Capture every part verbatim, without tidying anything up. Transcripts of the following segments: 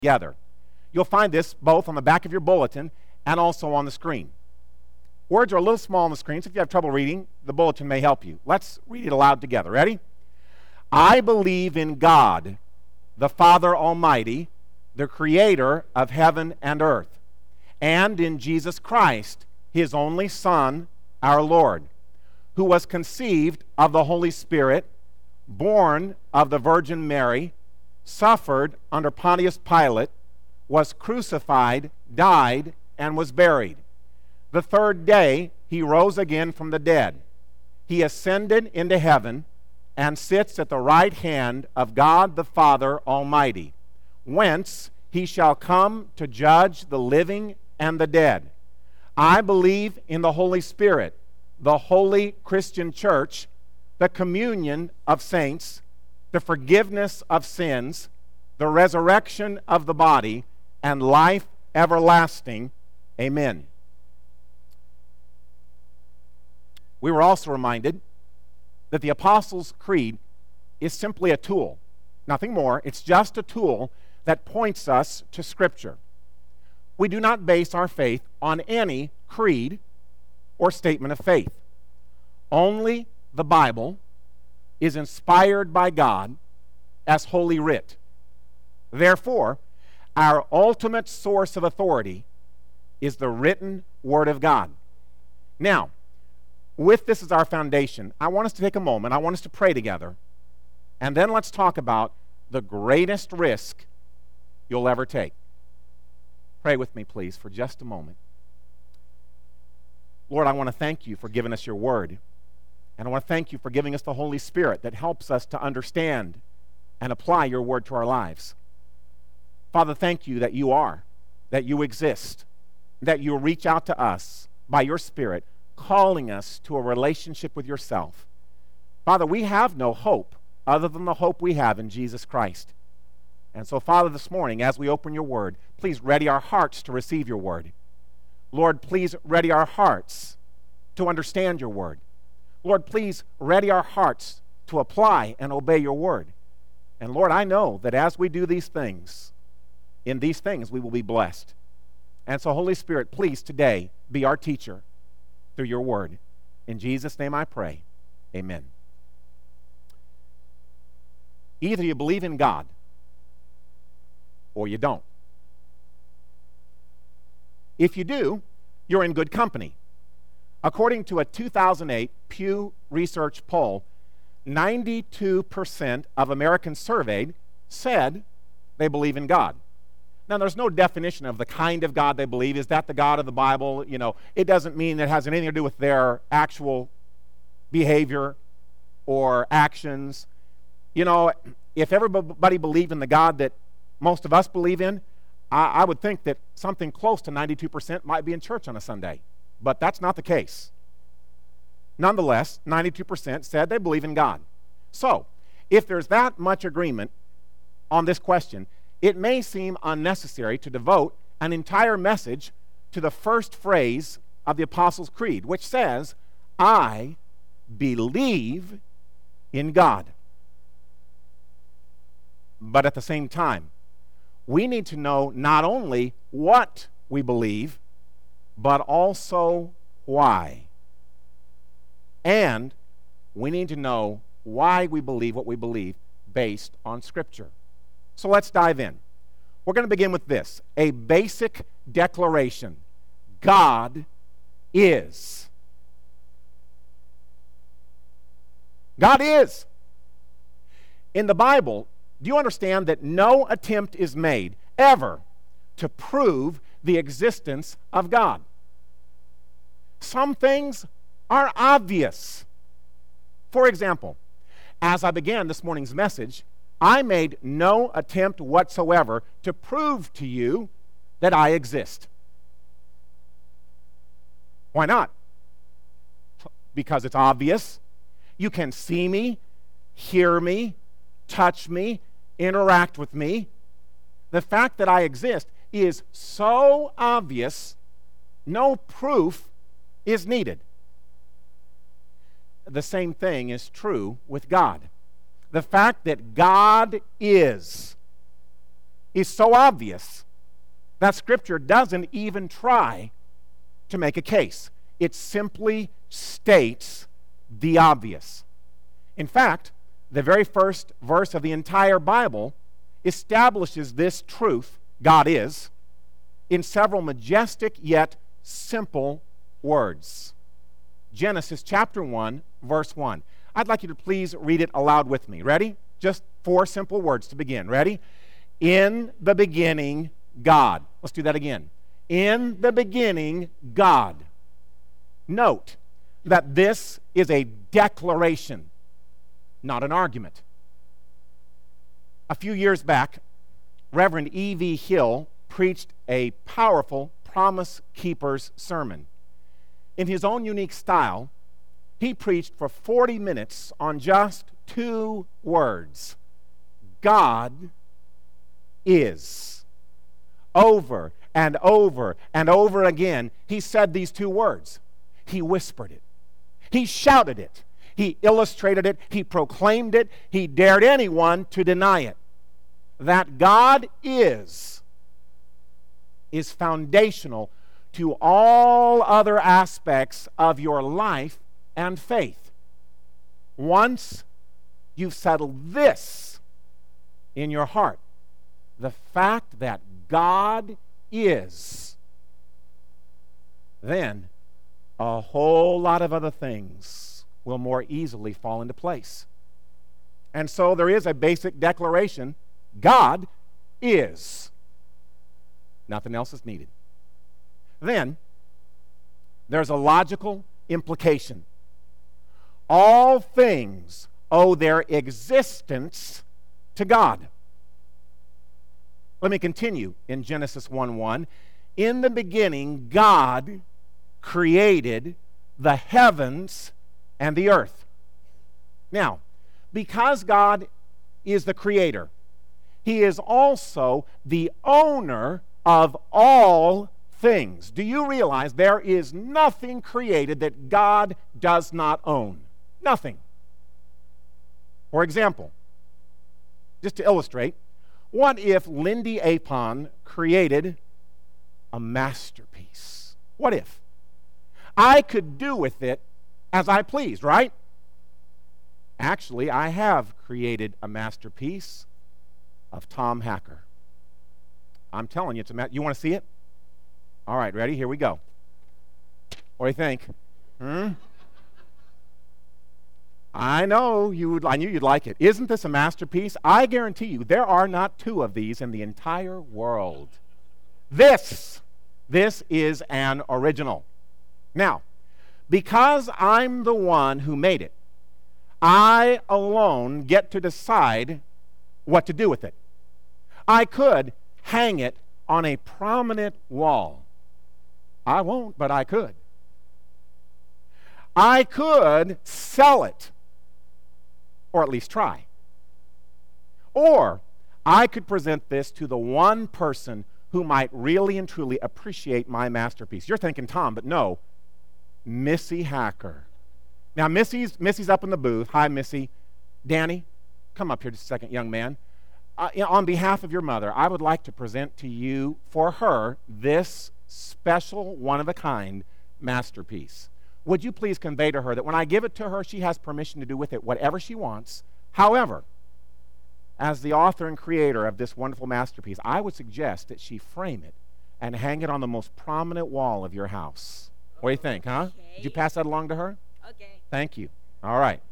together. You'll find this both on the back of your bulletin and also on the screen. Words are a little small on the screen, so if you have trouble reading, the bulletin may help you. Let's read it aloud together. Ready? I believe in God, the Father Almighty, the creator of heaven and earth, and in Jesus Christ, his only Son, our Lord, who was conceived of the Holy Spirit, born of the Virgin Mary, suffered under Pontius Pilate, was crucified, died, and was buried. The third day he rose again from the dead. He ascended into heaven and sits at the right hand of God the Father Almighty, whence he shall come to judge the living and the dead. I believe in the Holy Spirit, the holy Christian church, the communion of saints, the forgiveness of sins, the resurrection of the body, and life everlasting. Amen. We were also reminded that the Apostles' Creed is simply a tool, nothing more. It's just a tool that points us to Scripture. We do not base our faith on any creed or statement of faith. Only the Bible is inspired by God as Holy Writ. Therefore, our ultimate source of authority is the written Word of God. Now, with this as our foundation, I want us to take a moment, I want us to pray together, and then let's talk about the greatest risk you'll ever take. Pray with me, please, for just a moment. Lord, I want to thank you for giving us your word, and I want to thank you for giving us the Holy Spirit that helps us to understand and apply your word to our lives. Father, thank you that you are, that you exist, that you reach out to us by your Spirit, calling us to a relationship with yourself. Father, we have no hope other than the hope we have in Jesus Christ. And so, Father, this morning, as we open your word, please ready our hearts to receive your word. Lord, please ready our hearts to understand your word. Lord, please ready our hearts to apply and obey your word. And Lord, I know that as we do these things, in these things we will be blessed. And so, Holy Spirit, please today be our teacher through your word. In Jesus' name I pray. Amen. Either you believe in God or you don't. If you do, you're in good company. According to a two thousand eight Pew Research poll, ninety-two percent of Americans surveyed said they believe in God. Now, there's no definition of the kind of God they believe. Is that the God of the Bible? You know, it doesn't mean that it has anything to do with their actual behavior or actions. You know, if everybody believed in the God that most of us believe in, I, I would think that something close to ninety-two percent might be in church on a Sunday. But that's not the case. Nonetheless, ninety-two percent said they believe in God. So, if there's that much agreement on this question, it may seem unnecessary to devote an entire message to the first phrase of the Apostles' Creed, which says, I believe in God. But at the same time, we need to know not only what we believe, but also why. And we need to know why we believe what we believe based on Scripture. So let's dive in. We're going to begin with this, a basic declaration. God is. God is. In the Bible, do you understand that no attempt is made ever to prove the existence of God? Some things are obvious. For example, as I began this morning's message, I made no attempt whatsoever to prove to you that I exist. Why not? Because it's obvious. You can see me, hear me, touch me, interact with me. The fact that I exist is so obvious, no proof is needed. The same thing is true with God. The fact that God is is so obvious that Scripture doesn't even try to make a case. It simply states the obvious. In fact, the very first verse of the entire Bible establishes this truth, God is, in several majestic yet simple words. Genesis chapter one, verse one. I'd like you to please read it aloud with me. Ready? Just four simple words to begin. Ready? In the beginning, God. Let's do that again. In the beginning, God. Note that this is a declaration, not an argument. A few years back, Reverend E V Hill preached a powerful Promise Keepers sermon. In his own unique style, he preached for forty minutes on just two words: God is. Over and over and over again, he said these two words. He whispered it. He shouted it. He illustrated it. He proclaimed it. He dared anyone to deny it. That God is, is foundational to all other aspects of your life and faith. Once you've settled this in your heart, the fact that God is, then a whole lot of other things will more easily fall into place. And so there is a basic declaration: God is. Nothing else is needed. Then there's a logical implication. All things owe their existence to God. Let me continue in Genesis one one. In the beginning, God created the heavens and the earth. Now, because God is the creator, He is also the owner of all things. Do you realize there is nothing created that God does not own? Nothing. For example, just to illustrate, what if Lindy Apon created a masterpiece? What if? I could do with it as I pleased, right? Actually, I have created a masterpiece of Tom Hacker. I'm telling you, it's a ma- you want to see it? All right, ready? Here we go. What do you think? Hmm? I know you would. I knew you'd like it. Isn't this a masterpiece? I guarantee you, there are not two of these in the entire world. This, this is an original. Now, because I'm the one who made it, I alone get to decide what to do with it. I could hang it on a prominent wall. I won't, but I could. I could sell it, or at least try. Or I could present this to the one person who might really and truly appreciate my masterpiece. You're thinking Tom, but no, Missy Hacker. Now, Missy's, Missy's up in the booth. Hi, Missy. Danny, come up here just a second, young man. Uh, on behalf of your mother, I would like to present to you, for her, this special, one-of-a-kind masterpiece. Would you please convey to her that when I give it to her, she has permission to do with it whatever she wants. However, as the author and creator of this wonderful masterpiece, I would suggest that she frame it and hang it on the most prominent wall of your house. What do you think, huh? Okay. Did you pass that along to her? Okay. Thank you. All right.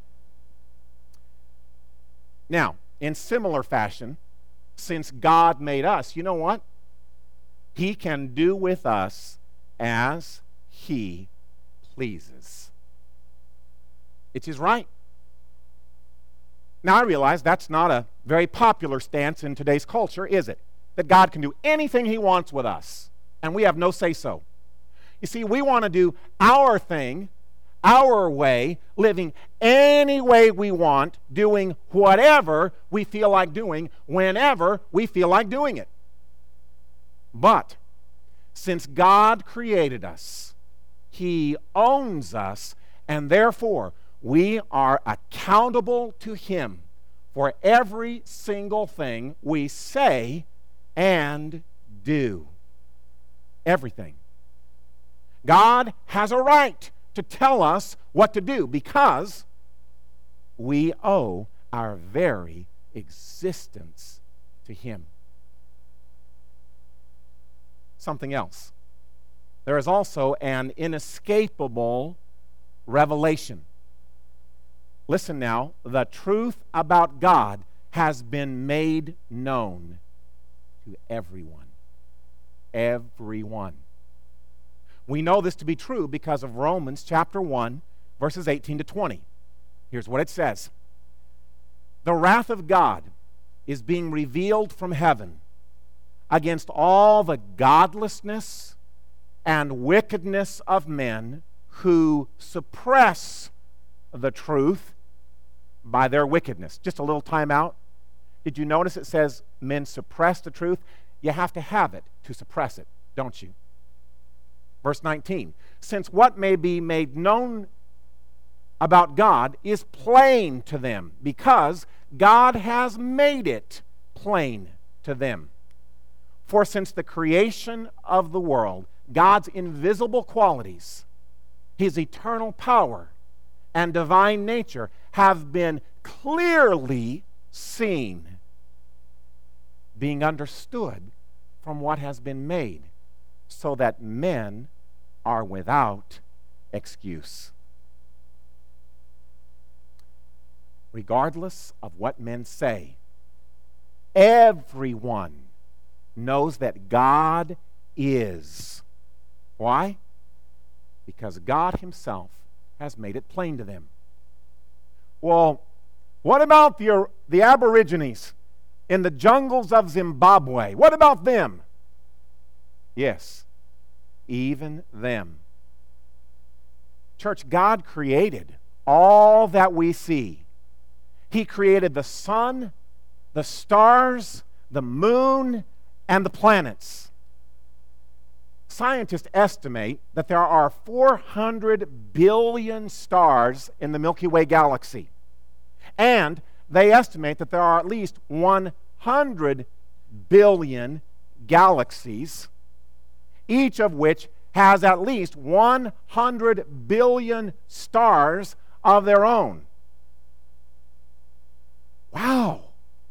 Now, in similar fashion, since God made us, you know what? He can do with us as He pleases. It's His right. Now, I realize that's not a very popular stance in today's culture, is it? That God can do anything He wants with us, and we have no say-so. You see, we want to do our thing, our way, living any way we want, doing whatever we feel like doing, whenever we feel like doing it. But since God created us, He owns us, and therefore we are accountable to Him for every single thing we say and do. Everything. God has a right to tell us what to do because we owe our very existence to Him. Something else. There is also an inescapable revelation. Listen now, the truth about God has been made known to everyone. Everyone. We know this to be true because of Romans chapter one, verses eighteen to twenty. Here's what it says. The wrath of God is being revealed from heaven against all the godlessness and wickedness of men who suppress the truth by their wickedness. Just a little time out. Did you notice it says men suppress the truth? You have to have it to suppress it, don't you? Verse nineteen, since what may be made known about God is plain to them, because God has made it plain to them. For since the creation of the world, God's invisible qualities, His eternal power and divine nature have been clearly seen, being understood from what has been made, so that men are without excuse. Regardless of what men say, everyone knows that God is. Why? Because God Himself has made it plain to them. Well, what about the, the Aborigines in the jungles of Zimbabwe? What about them? Yes, even them. Church, God created all that we see. He created the sun, the stars, the moon, and the planets. Scientists estimate that there are four hundred billion stars in the Milky Way galaxy. And they estimate that there are at least one hundred billion galaxies, each of which has at least one hundred billion stars of their own. Wow.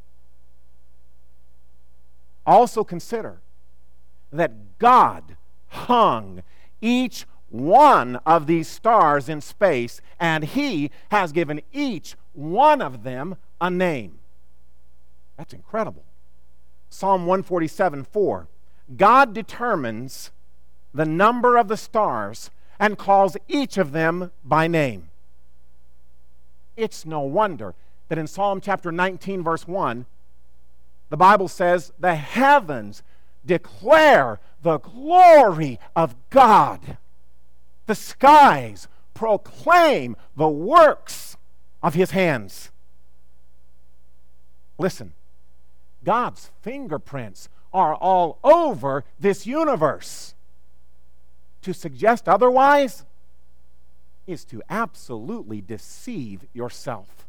Also consider that God hung each one of these stars in space, and He has given each one of them a name. That's incredible. Psalm one forty-seven four. God determines the number of the stars and calls each of them by name. It's no wonder that in Psalm chapter nineteen, verse one, the Bible says, the heavens declare the glory of God. The skies proclaim the works of His hands. Listen, God's fingerprints are all over this universe. To suggest otherwise is to absolutely deceive yourself.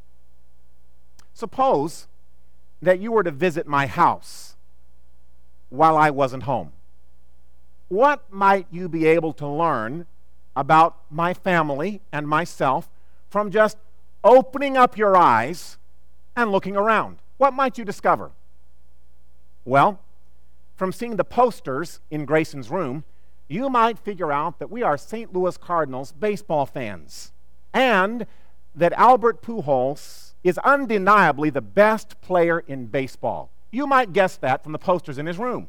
Suppose that you were to visit my house while I wasn't home. What might you be able to learn about my family and myself from just opening up your eyes and looking around? What might you discover? Well, from seeing the posters in Grayson's room, you might figure out that we are Saint Louis Cardinals baseball fans, and that Albert Pujols is undeniably the best player in baseball. You might guess that from the posters in his room.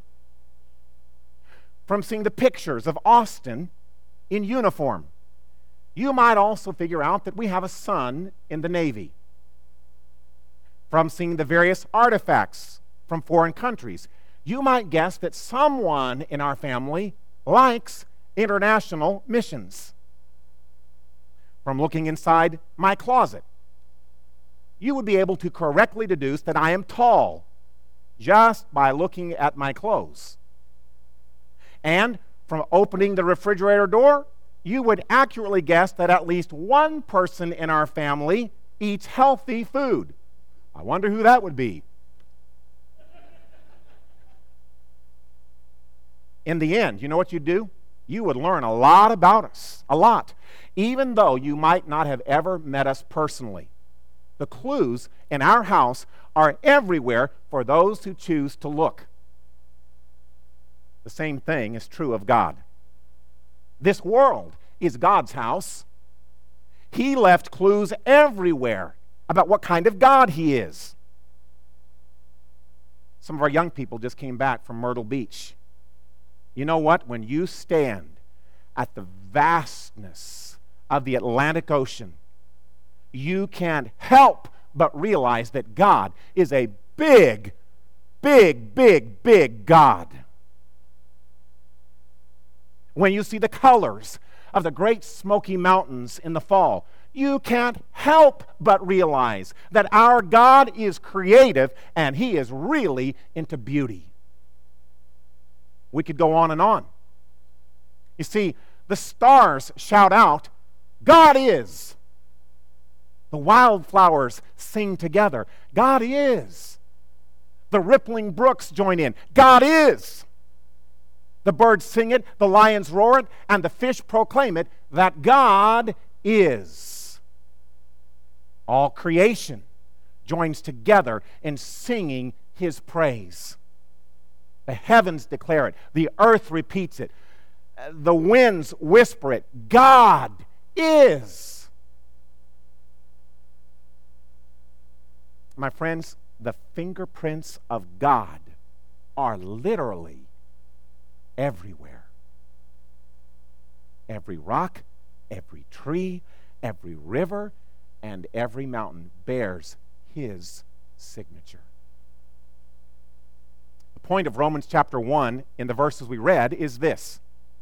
From seeing the pictures of Austin in uniform, you might also figure out that we have a son in the Navy. From seeing the various artifacts from foreign countries, you might guess that someone in our family likes international missions. From looking inside my closet, you would be able to correctly deduce that I am tall just by looking at my clothes. And from opening the refrigerator door, you would accurately guess that at least one person in our family eats healthy food. I wonder who that would be. In the end, you know what you'd do? You would learn a lot about us, a lot, even though you might not have ever met us personally. The clues in our house are everywhere for those who choose to look. The same thing is true of God. This world is God's house. He left clues everywhere about what kind of God He is. Some of our young people just came back from Myrtle Beach. You know what? When you stand at the vastness of the Atlantic Ocean, you can't help but realize that God is a big, big, big, big God. When you see the colors of the Great Smoky Mountains in the fall, you can't help but realize that our God is creative and He is really into beauty. We could go on and on. You see, the stars shout out, God is. The wildflowers sing together, God is. The rippling brooks join in, God is. The birds sing it, the lions roar it, and the fish proclaim it, that God is. All creation joins together in singing His praise. The heavens declare it. The earth repeats it. The winds whisper it. God is. My friends, the fingerprints of God are literally everywhere. Every rock, every tree, every river, and every mountain bears His signature. The point of Romans chapter one in the verses we read is this: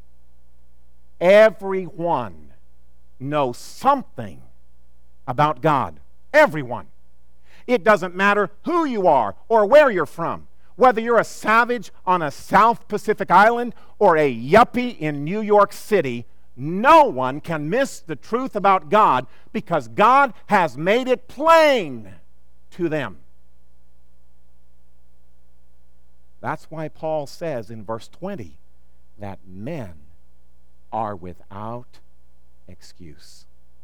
everyone knows something about God. Everyone. It doesn't matter who you are or where you're from. Whether you're a savage on a South Pacific island or a yuppie in New York City, no one can miss the truth about God because God has made it plain to them. That's why Paul says in verse twenty that men are without excuse.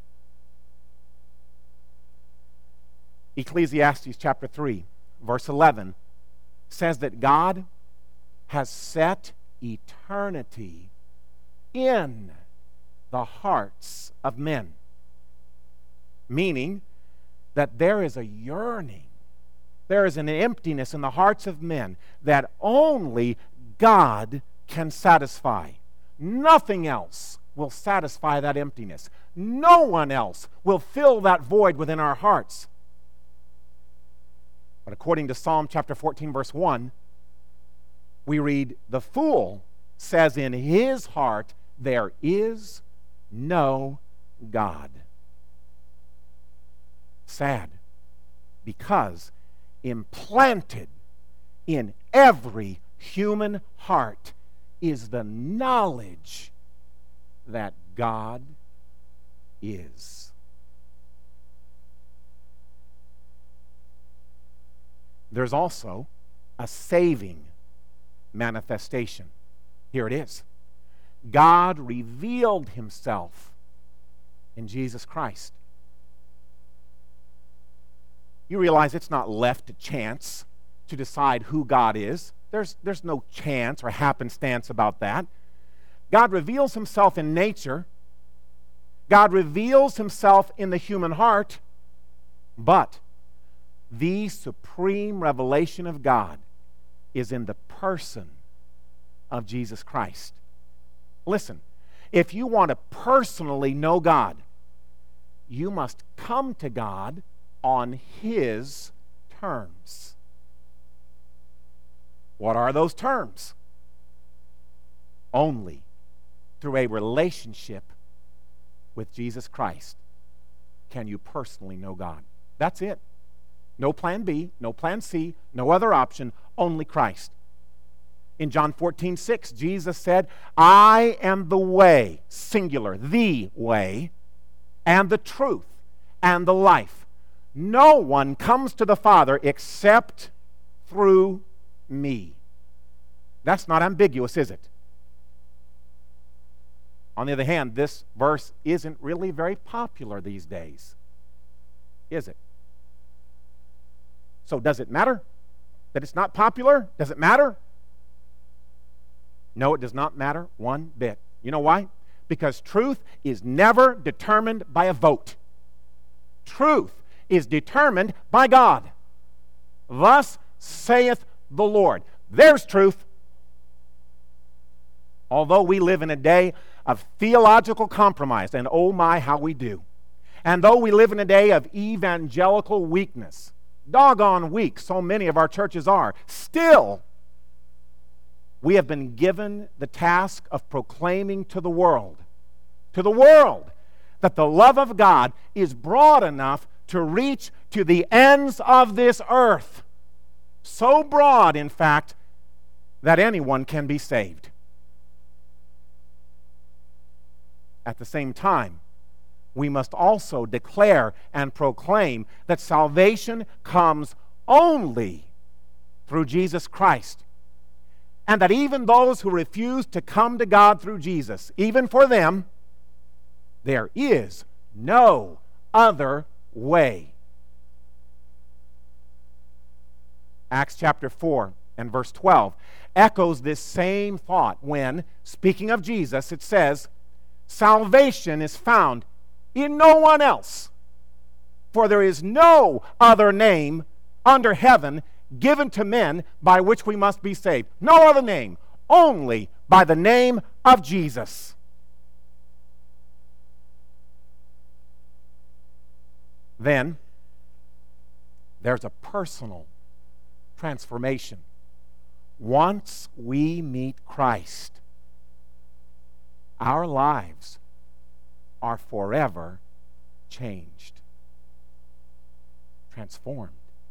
Ecclesiastes chapter three, verse eleven says that God has set eternity in the hearts of men, meaning that there is a yearning, there is an emptiness in the hearts of men that only God can satisfy. Nothing else will satisfy that emptiness. No one else will fill that void within our hearts. But according to Psalm chapter fourteen, verse one, we read, the fool says in his heart, there is no God. Sad, because implanted in every human heart is the knowledge that God is. There's also a saving manifestation. Here it is. God revealed Himself in Jesus Christ. You realize it's not left to chance to decide who God is. There's, there's no chance or happenstance about that. God reveals Himself in nature. God reveals Himself in the human heart. But the supreme revelation of God is in the person of Jesus Christ. Listen, if you want to personally know God, you must come to God on His terms. What are those terms? Only through a relationship with Jesus Christ can you personally know God. That's it. No plan B, no plan C, no other option, only Christ. In John fourteen six, Jesus said, I am the way, singular, the way, and the truth, and the life. No one comes to the Father except through me. That's not ambiguous, is it? On the other hand, this verse isn't really very popular these days, is it? So does it matter that it's not popular? Does it matter? No, it does not matter one bit. You know why? Because truth is never determined by a vote. Truth is determined by God. Thus saith the Lord. There's truth. Although we live in a day of theological compromise, and oh my, how we do. And though we live in a day of evangelical weakness, doggone weak so many of our churches are, still we have been given the task of proclaiming to the world, to the world, that the love of God is broad enough to reach to the ends of this earth. So broad, in fact, that anyone can be saved. At the same time, we must also declare and proclaim that salvation comes only through Jesus Christ. And that even those who refuse to come to God through Jesus, even for them, there is no other way. Acts chapter four and verse twelve echoes this same thought when, speaking of Jesus, it says, salvation is found in no one else, for there is no other name under heaven given to men by which we must be saved. No other name, only by the name of Jesus. Then, there's a personal transformation. Once we meet Christ, our lives are forever changed, transformed.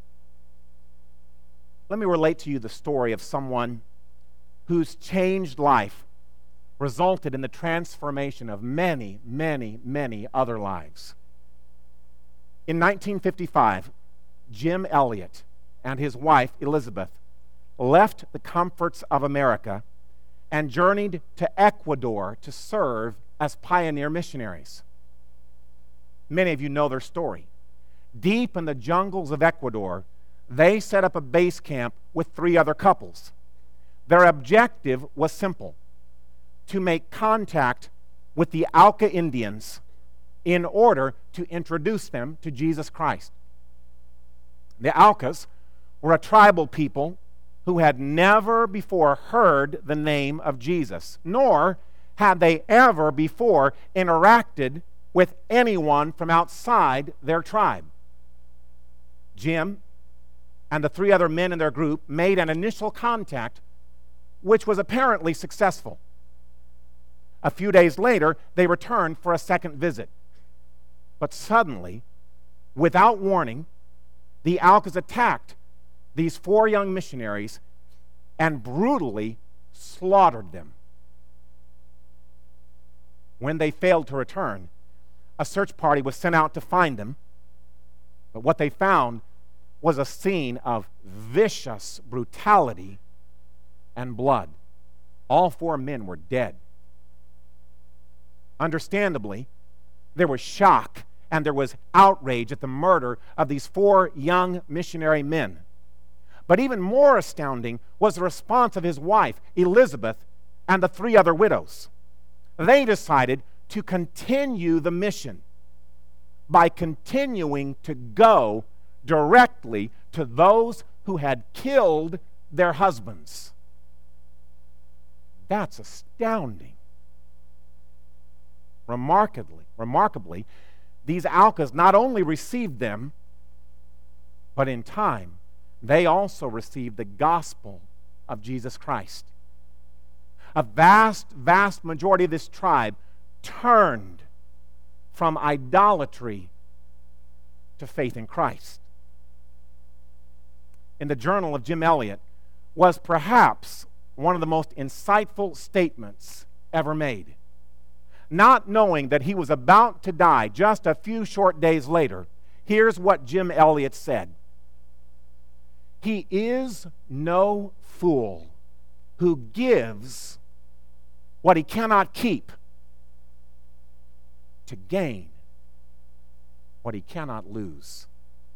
Let me relate to you the story of someone whose changed life resulted in the transformation of many, many, many other lives. In nineteen fifty-five, Jim Elliot and his wife, Elizabeth, left the comforts of America and journeyed to Ecuador to serve as pioneer missionaries. Many of you know their story. Deep in the jungles of Ecuador, they set up a base camp with three other couples. Their objective was simple: to make contact with the Auca Indians in order to introduce them to Jesus Christ. The Aucas were a tribal people who had never before heard the name of Jesus, nor had they ever before interacted with anyone from outside their tribe. Jim and the three other men in their group made an initial contact, which was apparently successful. A few days later, they returned for a second visit. But suddenly, without warning, the Aucas attacked these four young missionaries and brutally slaughtered them. When they failed to return, a search party was sent out to find them, but what they found was a scene of vicious brutality and blood. All four men were dead. Understandably, there was shock and there was outrage at the murder of these four young missionary men. But even more astounding was the response of his wife, Elizabeth, and the three other widows. They decided to continue the mission by continuing to go directly to those who had killed their husbands. That's astounding. Remarkably, remarkably, these Aucas not only received them, but in time, they also received the gospel of Jesus Christ. A vast, vast majority of this tribe turned from idolatry to faith in Christ. In the journal of Jim Elliot was perhaps one of the most insightful statements ever made. Not knowing that he was about to die just a few short days later, here's what Jim Elliot said. He is no fool who gives what he cannot keep to gain what he cannot lose.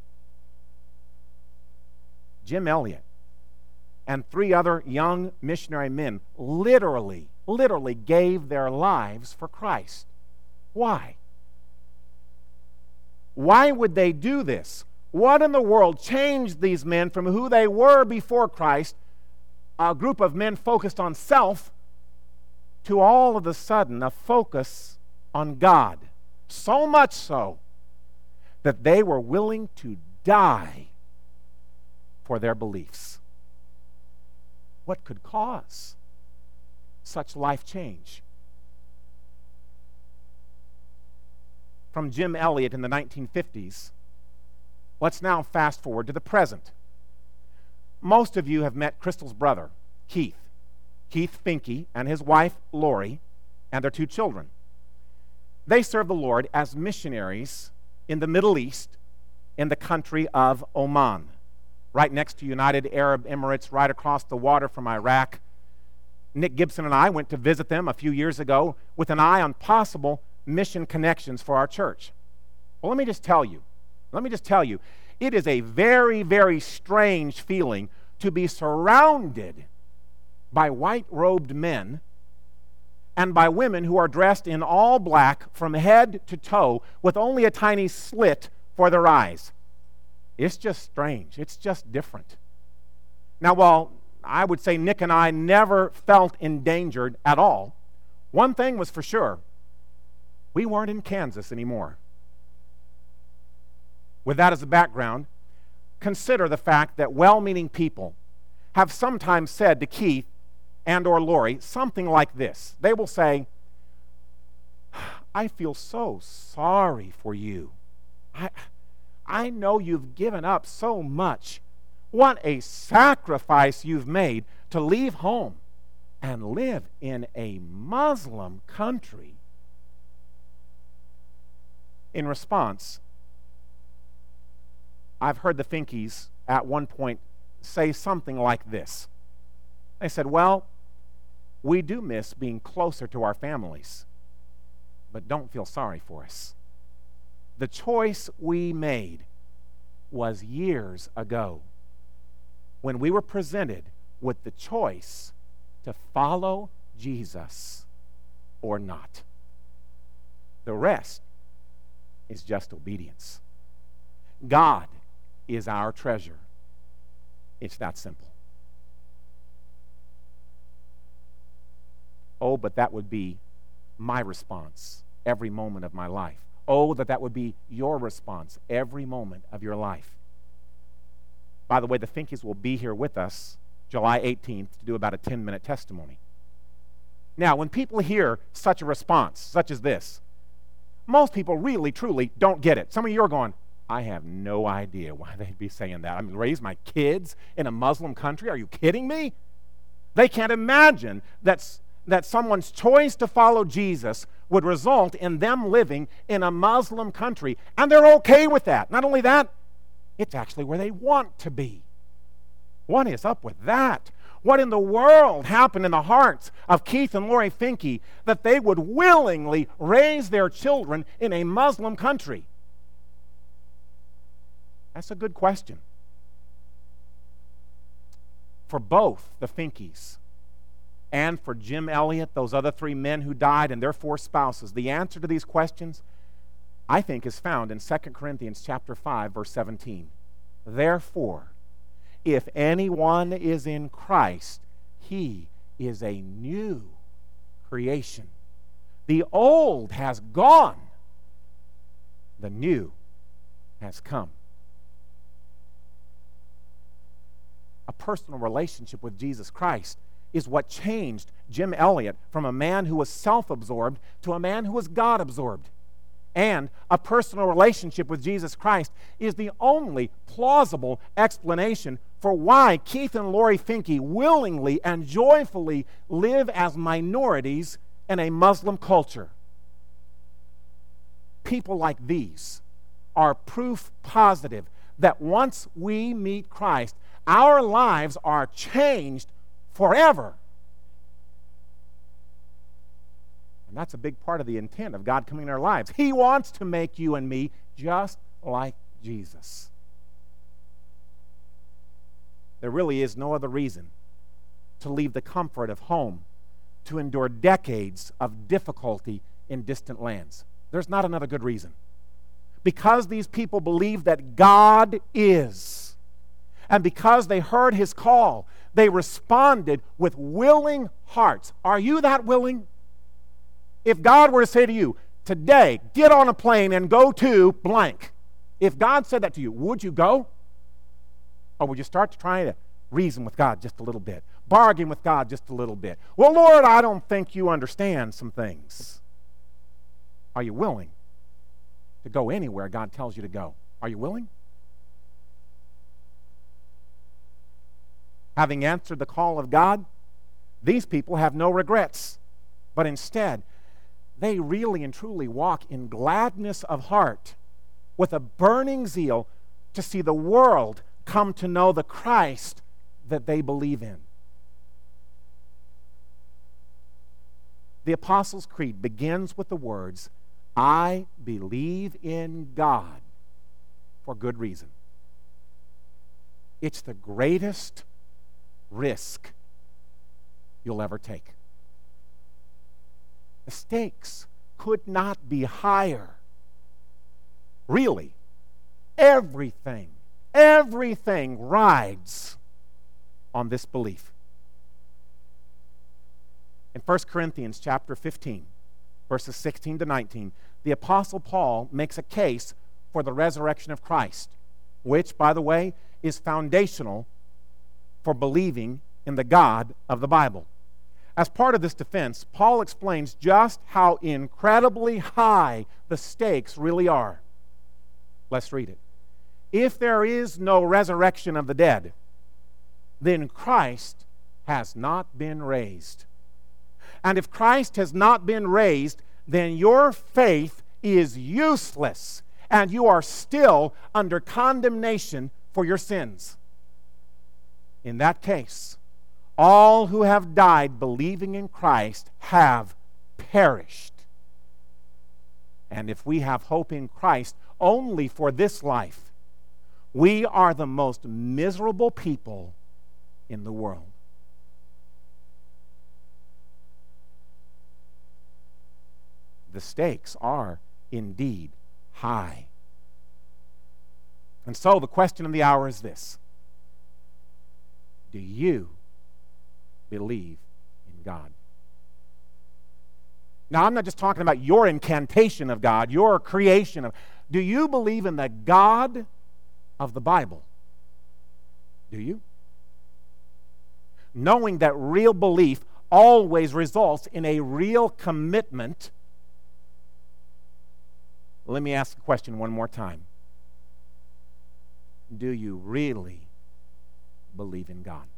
Jim Elliot and three other young missionary men literally, literally gave their lives for Christ. Why? Why would they do this? What in the world changed these men from who they were before Christ, a group of men focused on self, to all of a sudden a focus on God? So much so that they were willing to die for their beliefs. What could cause such life change? From Jim Elliot in the nineteen fifties, let's now fast forward to the present. Most of you have met Crystal's brother, Keith. Keith Finke and his wife, Lori, and their two children. They serve the Lord as missionaries in the Middle East, in the country of Oman, right next to United Arab Emirates, right across the water from Iraq. Nick Gibson and I went to visit them a few years ago with an eye on possible mission connections for our church. Well, let me just tell you, let me just tell you, it is a very, very strange feeling to be surrounded by white-robed men and by women who are dressed in all black from head to toe with only a tiny slit for their eyes. It's just strange. It's just different. Now, while I would say Nick and I never felt endangered at all, one thing was for sure: we weren't in Kansas anymore. With that as a background, consider the fact that well-meaning people have sometimes said to Keith and or Lori something like this. They will say, "I feel so sorry for you. I, I know you've given up so much. What a sacrifice you've made to leave home and live in a Muslim country." In response, I've heard the Finkes at one point say something like this. They said, "Well, we do miss being closer to our families, but don't feel sorry for us. The choice we made was years ago when we were presented with the choice to follow Jesus or not. The rest is just obedience. God is our treasure. It's that simple." Oh, but that would be my response every moment of my life. Oh, that that would be your response every moment of your life. By the way, the Finkes will be here with us July eighteenth to do about a ten-minute testimony. Now, when people hear such a response, such as this, most people really, truly don't get it. Some of you are going, "I have no idea why they'd be saying that. I'm going to raise my kids in a Muslim country. Are you kidding me?" They can't imagine that's that someone's choice to follow Jesus would result in them living in a Muslim country. And they're okay with that. Not only that, it's actually where they want to be. What is up with that? What in the world happened in the hearts of Keith and Lori Finke that they would willingly raise their children in a Muslim country? That's a good question. For both the Finkes and for Jim Elliot, those other three men who died, and their four spouses, the answer to these questions, I think, is found in Second Corinthians chapter five, verse seventeen. "Therefore, if anyone is in Christ, he is a new creation. The old has gone, the new has come." A personal relationship with Jesus Christ is what changed Jim Elliot from a man who was self-absorbed to a man who was God-absorbed. And a personal relationship with Jesus Christ is the only plausible explanation for why Keith and Lori Finke willingly and joyfully live as minorities in a Muslim culture. People like these are proof positive that once we meet Christ, our lives are changed forever. And that's a big part of the intent of God coming in our lives. He wants to make you and me just like Jesus. There really is no other reason to leave the comfort of home to endure decades of difficulty in distant lands. There's not another good reason. Because these people believe that God is, and because they heard His call, they responded with willing hearts. Are you that willing? If God were to say to you, today, get on a plane and go to blank. If God said that to you, would you go? Or would you start to try to reason with God just a little bit? Bargain with God just a little bit? Well, Lord, I don't think you understand some things. Are you willing to go anywhere God tells you to go? Are you willing? Having answered the call of God, these people have no regrets, but instead, they really and truly walk in gladness of heart with a burning zeal to see the world come to know the Christ that they believe in. The Apostles' Creed begins with the words, I believe in God, for good reason. It's the greatest risk you'll ever take. The stakes could not be higher. Really, everything, everything rides on this belief. In First Corinthians chapter fifteen, verses sixteen to nineteen, the Apostle Paul makes a case for the resurrection of Christ, which, by the way, is foundational for believing in the God of the Bible. As part of this defense, Paul explains just how incredibly high the stakes really are. Let's read it. If there is no resurrection of the dead, then Christ has not been raised. And if Christ has not been raised, then your faith is useless, and you are still under condemnation for your sins. In that case, all who have died believing in Christ have perished. And if we have hope in Christ only for this life, we are the most miserable people in the world. The stakes are indeed high. And so the question of the hour is this: do you believe in God? Now, I'm not just talking about your incantation of God, your creation of. Do you believe in the God of the Bible? Do you? Knowing that real belief always results in a real commitment. Let me ask the question one more time. Do you really believe in God?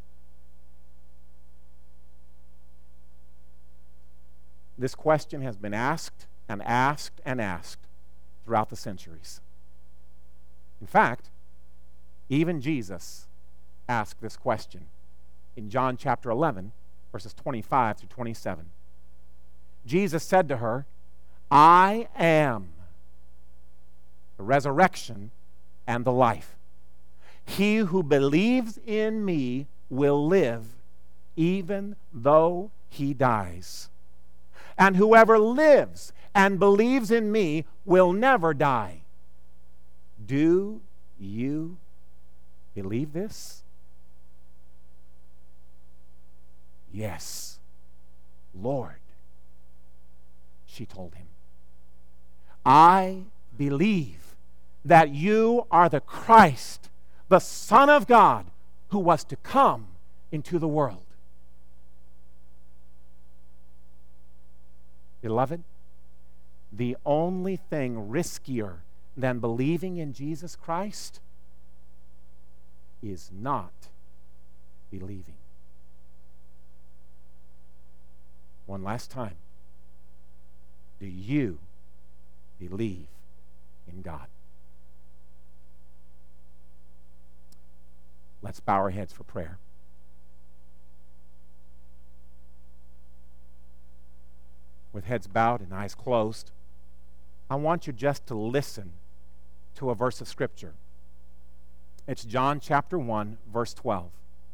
This question has been asked and asked and asked throughout the centuries. In fact, even Jesus asked this question in John chapter eleven, verses twenty-five through twenty-seven. Jesus said to her, I am the resurrection and the life. He who believes in me will live even though he dies. And whoever lives and believes in me will never die. Do you believe this? Yes, Lord, she told him. I believe that you are the Christ, the Son of God, who was to come into the world. Beloved, the only thing riskier than believing in Jesus Christ is not believing. One last time. Do you believe in God? Let's bow our heads for prayer. with heads bowed and eyes closed, I want you just to listen to a verse of Scripture. It's John chapter one, verse twelve.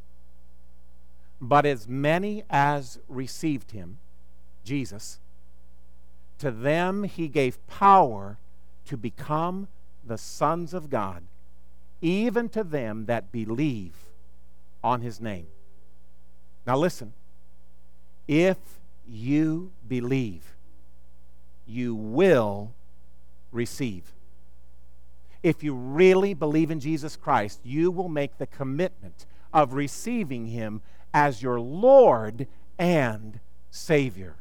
But as many as received him, Jesus, to them he gave power to become the sons of God, even to them that believe on his name. Now listen, if you believe, you will receive. If you really believe in Jesus Christ, you will make the commitment of receiving him as your Lord and Savior.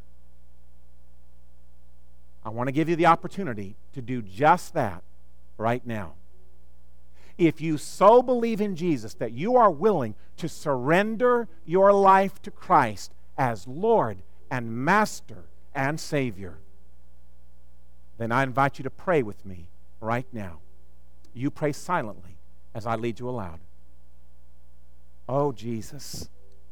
I want to give you the opportunity to do just that right now. If you so believe in Jesus that you are willing to surrender your life to Christ as Lord and Master and Savior, then I invite you to pray with me right now. You pray silently as I lead you aloud. Oh, Jesus,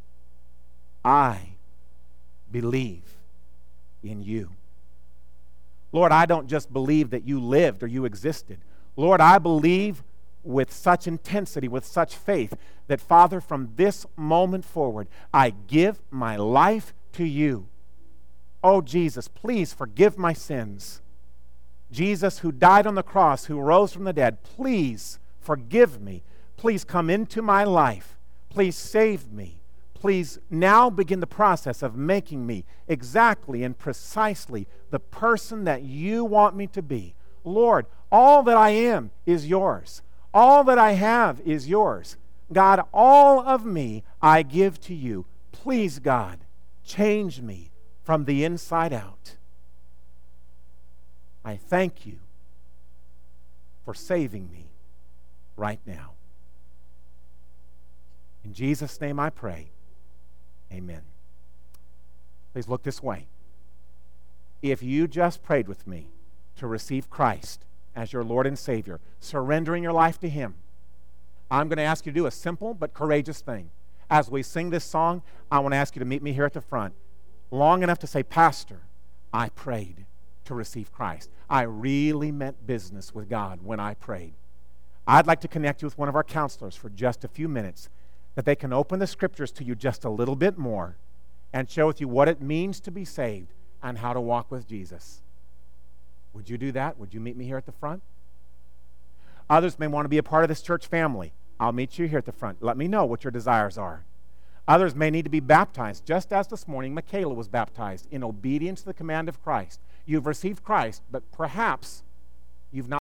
I believe in you. Lord, I don't just believe that you lived or you existed. Lord, I believe with such intensity, with such faith, that, Father, from this moment forward, I give my life to you. Oh, Jesus, please forgive my sins. Jesus, who died on the cross, who rose from the dead, please forgive me. Please come into my life. Please save me. Please now begin the process of making me exactly and precisely the person that you want me to be. Lord, all that I am is yours. All that I have is yours. God, all of me I give to you. Please, God, change me from the inside out. I thank you for saving me right now. In Jesus' name I pray. Amen. Please look this way. If you just prayed with me to receive Christ as your Lord and Savior, surrendering your life to him, I'm going to ask you to do a simple but courageous thing. As we sing this song, I want to ask you to meet me here at the front long enough to say, Pastor, I prayed to receive Christ. I really meant business with God when I prayed. I'd like to connect you with one of our counselors for just a few minutes, that they can open the Scriptures to you just a little bit more and share with you what it means to be saved and how to walk with Jesus. Would you do that? Would you meet me here at the front? Others may want to be a part of this church family. I'll meet you here at the front. Let me know what your desires are. Others may need to be baptized, just as this morning Michaela was baptized in obedience to the command of Christ. You've received Christ, but perhaps you've not